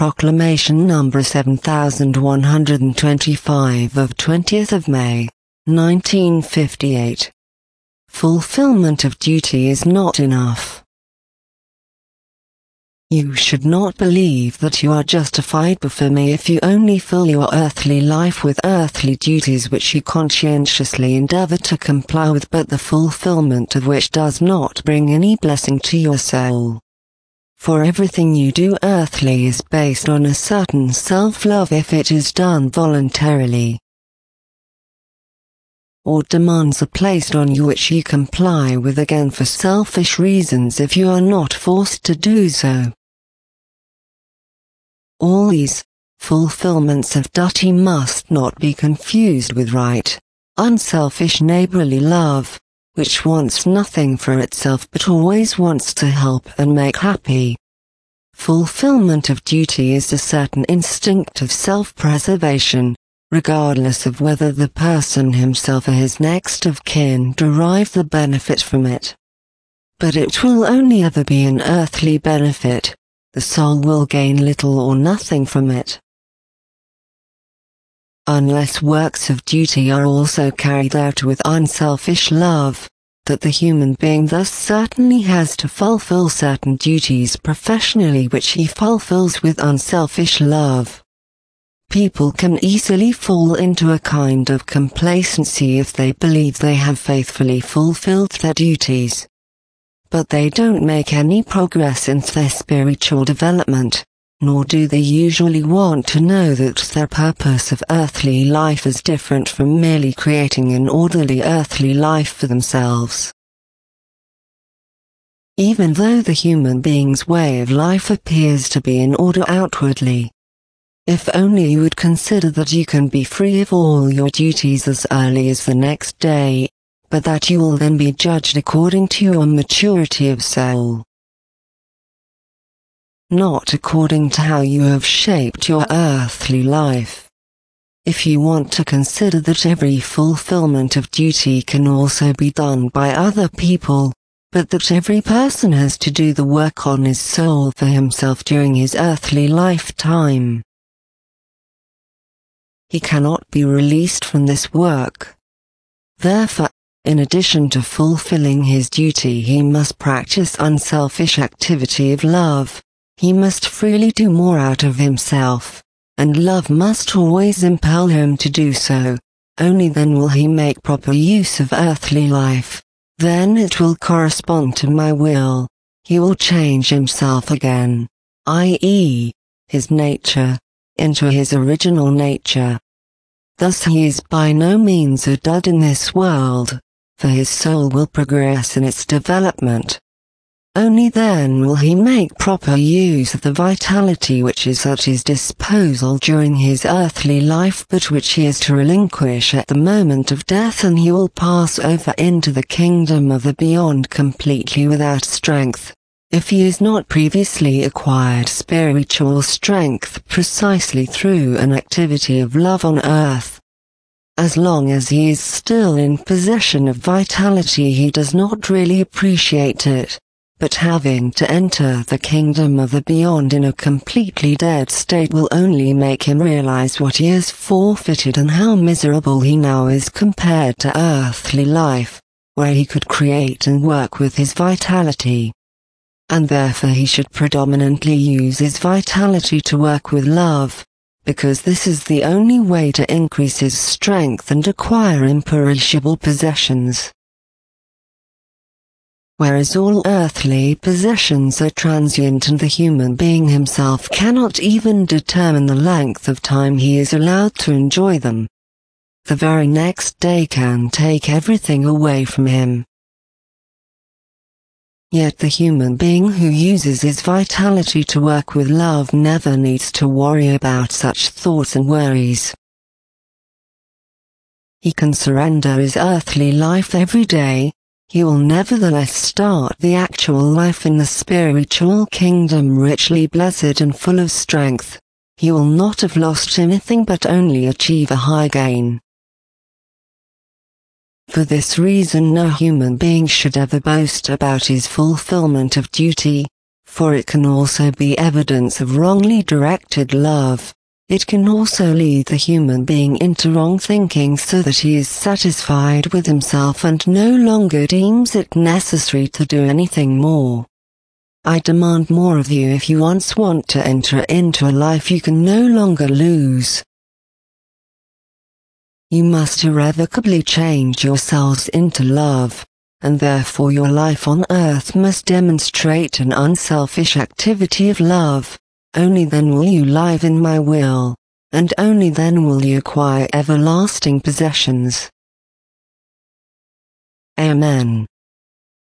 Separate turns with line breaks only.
Proclamation number 7125 of 20th of May, 1958. Fulfillment of duty is not enough. You should not believe that you are justified before me if you only fill your earthly life with earthly duties which you conscientiously endeavor to comply with, but the fulfillment of which does not bring any blessing to your soul. For everything you do earthly is based on a certain self-love if it is done voluntarily. Or demands are placed on you which you comply with again for selfish reasons if you are not forced to do so. All these fulfillments of duty must not be confused with right, unselfish neighborly love, which wants nothing for itself but always wants to help and make happy. Fulfillment of duty is a certain instinct of self-preservation, regardless of whether the person himself or his next of kin derive the benefit from it. But it will only ever be an earthly benefit. The soul will gain little or nothing from it. Unless works of duty are also carried out with unselfish love, that the human being thus certainly has to fulfill certain duties professionally which he fulfills with unselfish love. People can easily fall into a kind of complacency if they believe they have faithfully fulfilled their duties. But they don't make any progress in their spiritual development, nor do they usually want to know that their purpose of earthly life is different from merely creating an orderly earthly life for themselves. Even though the human being's way of life appears to be in order outwardly, if only you would consider that you can be free of all your duties as early as the next day, but that you will then be judged according to your maturity of soul, not according to how you have shaped your earthly life. If you want to consider that every fulfillment of duty can also be done by other people, but that every person has to do the work on his soul for himself during his earthly lifetime, he cannot be released from this work. Therefore, in addition to fulfilling his duty, he must practice unselfish activity of love. He must freely do more out of himself, and love must always impel him to do so. Only then will he make proper use of earthly life. Then it will correspond to my will. He will change himself again, i.e., his nature, into his original nature. Thus he is by no means a dud in this world, for his soul will progress in its development. Only then will he make proper use of the vitality which is at his disposal during his earthly life but which he is to relinquish at the moment of death, and he will pass over into the kingdom of the beyond completely without strength, if he has not previously acquired spiritual strength precisely through an activity of love on earth. As long as he is still in possession of vitality, he does not really appreciate it, but having to enter the kingdom of the beyond in a completely dead state will only make him realize what he has forfeited and how miserable he now is compared to earthly life, where he could create and work with his vitality. And therefore he should predominantly use his vitality to work with love, because this is the only way to increase his strength and acquire imperishable possessions. Whereas all earthly possessions are transient and the human being himself cannot even determine the length of time he is allowed to enjoy them, the very next day can take everything away from him. Yet the human being who uses his vitality to work with love never needs to worry about such thoughts and worries. He can surrender his earthly life every day. He will nevertheless start the actual life in the spiritual kingdom richly blessed and full of strength. He will not have lost anything but only achieve a high gain. For this reason no human being should ever boast about his fulfillment of duty, for it can also be evidence of wrongly directed love. It can also lead the human being into wrong thinking so that he is satisfied with himself and no longer deems it necessary to do anything more. I demand more of you if you once want to enter into a life you can no longer lose. You must irrevocably change yourselves into love, and therefore your life on earth must demonstrate an unselfish activity of love. Only then will you live in my will, and only then will you acquire everlasting possessions. Amen.